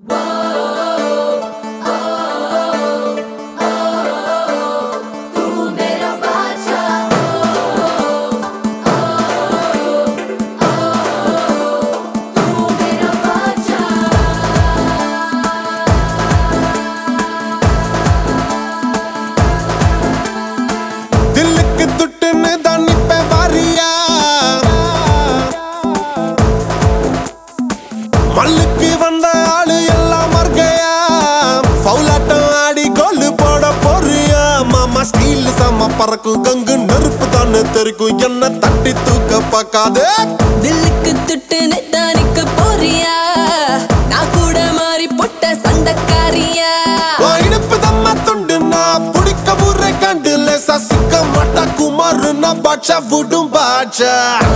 மல்லுக்கு வந்த ஆளு எல்லாம் மர்கையா ஃபவுலாட்டம் ஆடி கோல் போட போறியா மாமா ஸ்டீல் சம பறக்கும் கங்கு நெருப்பு தானே தெரிக்கும் என்ன தட்டி தூக்க பார்க்காதே தில்லுக்கு துட்டு நிக்க போறியா நான் கூட மாறி பொட்ட சண்டக்காரியா இடுப்பு தம்ம துண்டு நான் பிடிக்க ஊரை கண்டு லேசா சிக்க மாட்டா குமார் நான் பாட்சா விடும் பாட்சா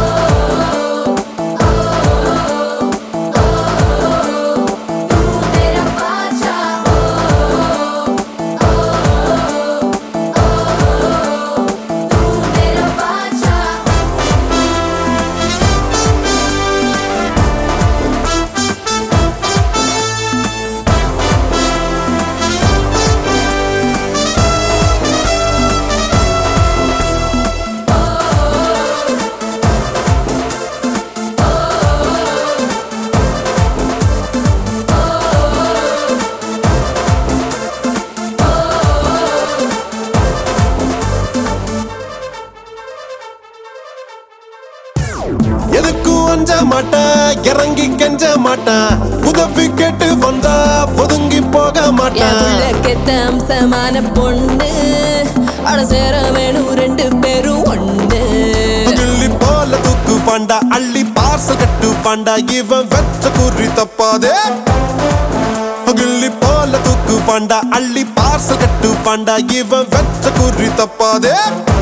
எதுக்கும் அஞ்ச மாட்டேன் இறங்கி கெஞ்ச மாட்டேன் உதவி கேட்டு வந்தா ஒதுங்கி போக மாட்டேன் அம்சமான பொண்ணு அட சேர வேணும் ரெண்டு பேரும் ஒண்ணு கிள்ளி போல தூக்கு பாண்டா அள்ளி பார்சல் கட்டு பாண்டா இவன் வெச்ச குறி தப்பாதே கிள்ளி போல தூக்கு பாண்டா அள்ளி பார்சல் கட்டு பாண்டா இவன் வெச்ச குறி தப்பாதே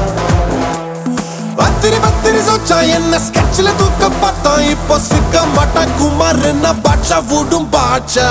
பத்திரி பத்திரி சோச்சா என்ன ஸ்கெட்ச்ல தூக்க பார்த்தா இப்போ சிக்க மாட்டா குமார் என்ன பாட்சா விடும் பாட்சா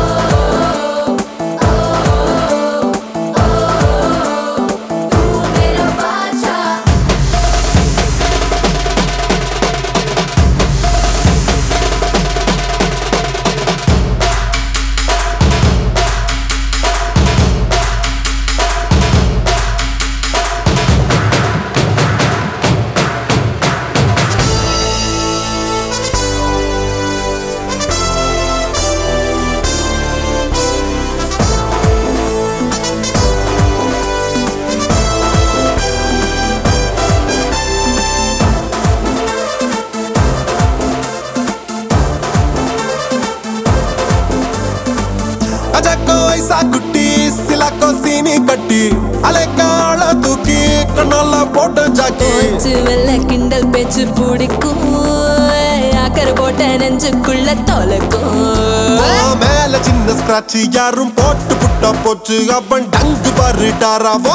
குட்டி சிலாக்கோ சீனி கட்டி அலைக்கால தூக்கி கண்ணால போட்ட ஜாக்கி வெள்ள கிண்டல் பேச்சு பிடிக்கும் ஆக்கர் போட்ட நெஞ்சுக்குள்ள தொலைக்கும் மேல சின்ன ஸ்கிராட்ச் யாரும் போட்டு புட்டா போச்சு அவன் டங்கு பாருடாராவா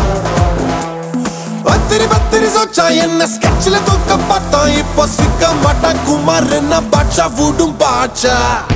பத்திரி பத்திரி சோச்சா என்ன ஸ்கெட்ச்ல தூக்க பார்த்தா இப்போ சிக்க மாட்டா குமார் என்ன பாட்சா விடும் பாட்சா